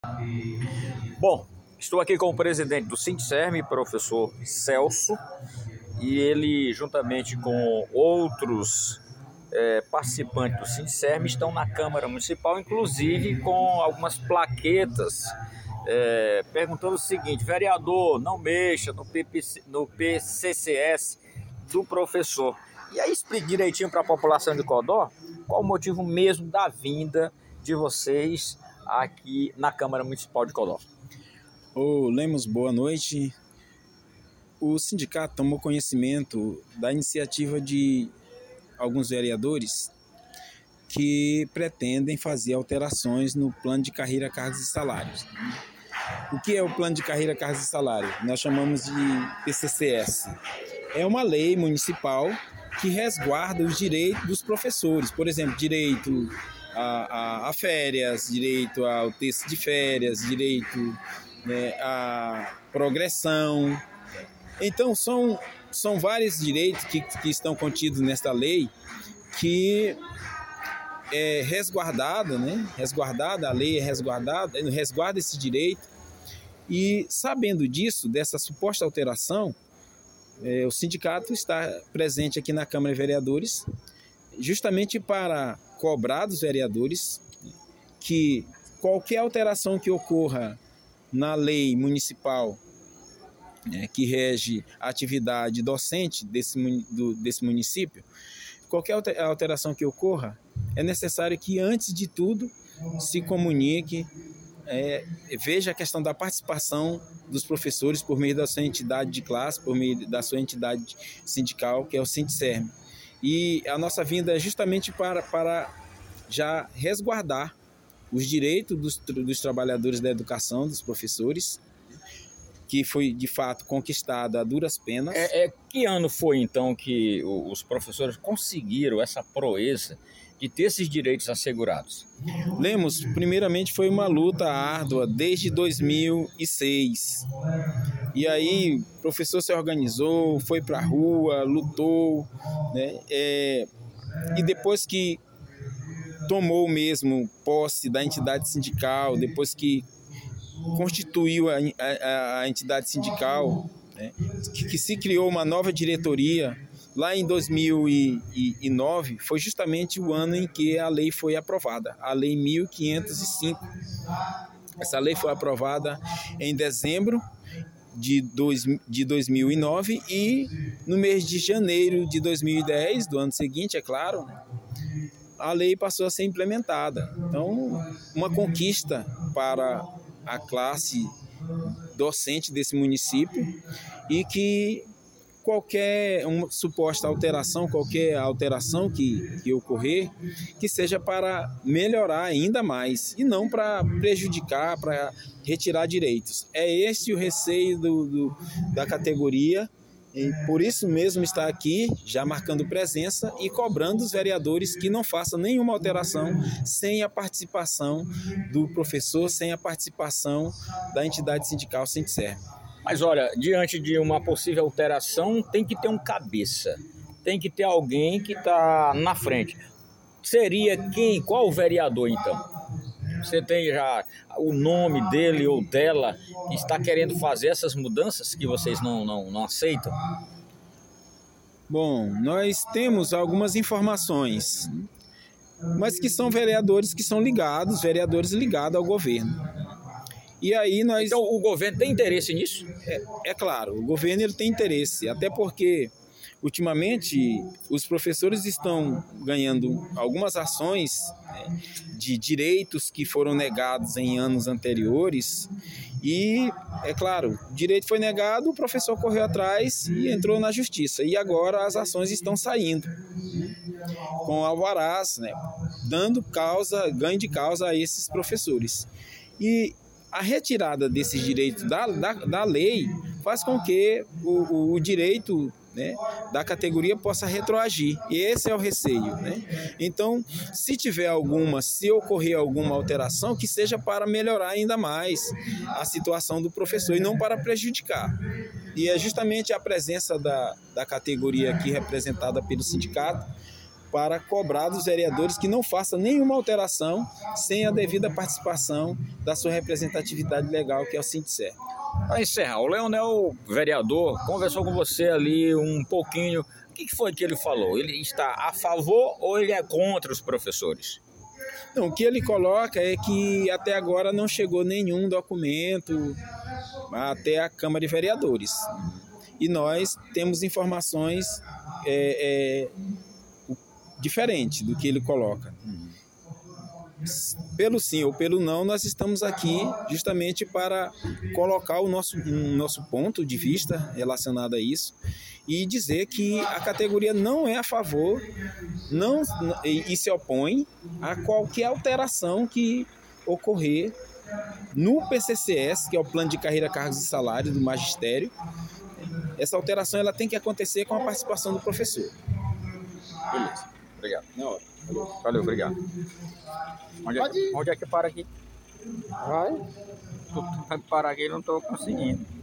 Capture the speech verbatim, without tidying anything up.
Bom, estou aqui com o presidente do Sintserm, professor Celso, e ele, juntamente com outros é, participantes do Sintserm, estão na Câmara Municipal, inclusive com algumas plaquetas, é, perguntando o seguinte: vereador, não mexa no, P P C, no P C C S do professor. E aí explique direitinho para a população de Codó qual o motivo mesmo da vinda de vocês aqui na Câmara Municipal de Codó. Ô Lemos, boa noite. O sindicato tomou conhecimento da iniciativa de alguns vereadores que pretendem fazer alterações no plano de carreira, cargos e salários. O que é o plano de carreira, cargos e salário? Nós chamamos de P C C S. É uma lei municipal que resguarda os direitos dos professores, por exemplo, direito a, a, a férias, direito ao texto de férias, direito, né, à progressão. Então, são, são vários direitos que, que estão contidos nesta lei que é resguardada, né? Resguardada, a lei é resguardada, resguarda esse direito. E sabendo disso, dessa suposta alteração, é, o sindicato está presente aqui na Câmara de Vereadores justamente para cobrar dos vereadores que qualquer alteração que ocorra na lei municipal, né, que rege a atividade docente desse, do, desse município, qualquer alteração que ocorra, é necessário que, antes de tudo, se comunique, é, veja a questão da participação dos professores por meio da sua entidade de classe, por meio da sua entidade sindical, que é o Sintserm. E a nossa vinda é justamente para, para já resguardar os direitos dos, dos trabalhadores da educação, dos professores, que foi de fato conquistado a duras penas. É, é, que ano foi então que os professores conseguiram essa proeza de ter esses direitos assegurados? Lemos, primeiramente foi uma luta árdua desde dois mil e seis. E aí o professor se organizou, foi para a rua, lutou, né? É, e depois que tomou mesmo posse da entidade sindical, depois que constituiu a, a, a entidade sindical, né, que, que se criou uma nova diretoria, lá em dois mil e nove, foi justamente o ano em que a lei foi aprovada, a Lei mil quinhentos e cinco. Essa lei foi aprovada em dezembro de, dois, de dois mil e nove e no mês de janeiro de dois mil e dez, do ano seguinte, é claro, a lei passou a ser implementada. Então, uma conquista para a classe docente desse município, e que qualquer uma suposta alteração, qualquer alteração que, que ocorrer, que seja para melhorar ainda mais e não para prejudicar, para retirar direitos. É esse o receio do, do, da categoria. E por isso mesmo está aqui, já marcando presença e cobrando os vereadores que não façam nenhuma alteração sem a participação do professor, sem a participação da entidade sindical Sintserm. Mas olha, diante de uma possível alteração, tem que ter um cabeça, tem que ter alguém que está na frente. Seria quem? Qual o vereador então? Você tem já o nome dele ou dela que está querendo fazer essas mudanças que vocês não, não, não aceitam? Bom, nós temos algumas informações, mas que são vereadores que são ligados, vereadores ligados ao governo. E aí nós... Então o governo tem interesse nisso? É, é claro, o governo ele tem interesse, até porque ultimamente os professores estão ganhando algumas ações, né, de direitos que foram negados em anos anteriores. E, é claro, o direito foi negado, o professor correu atrás e entrou na justiça. E agora as ações estão saindo, né, com alvarás, né, dando causa, ganho de causa a esses professores. E a retirada desses direitos da, da, da lei faz com que o, o, o direito, né, da categoria possa retroagir. E esse é o receio, né? Então, se tiver alguma, se ocorrer alguma alteração, que seja para melhorar ainda mais a situação do professor e não para prejudicar. E é justamente a presença da, da categoria aqui representada pelo sindicato para cobrar dos vereadores que não façam nenhuma alteração sem a devida participação da sua representatividade legal, que é o Sindserm. Para encerrar, o Leonel, vereador, conversou com você ali um pouquinho. O que foi que ele falou? Ele está a favor ou ele é contra os professores? Não, o que ele coloca é que até agora não chegou nenhum documento até a Câmara de Vereadores. E nós temos informações é, é, diferentes do que ele coloca. Pelo sim ou pelo não, nós estamos aqui justamente para colocar o nosso, um nosso ponto de vista relacionado a isso e dizer que a categoria não é a favor não, e, e se opõe a qualquer alteração que ocorrer no P C C S, que é o Plano de Carreira, Cargos e Salários do Magistério. Essa alteração ela tem que acontecer com a participação do professor. Beleza, obrigado. Na hora. Valeu, Valeu obrigado. Onde é, que, onde é que para aqui? Vai. Tu vai parar aqui, não estou conseguindo.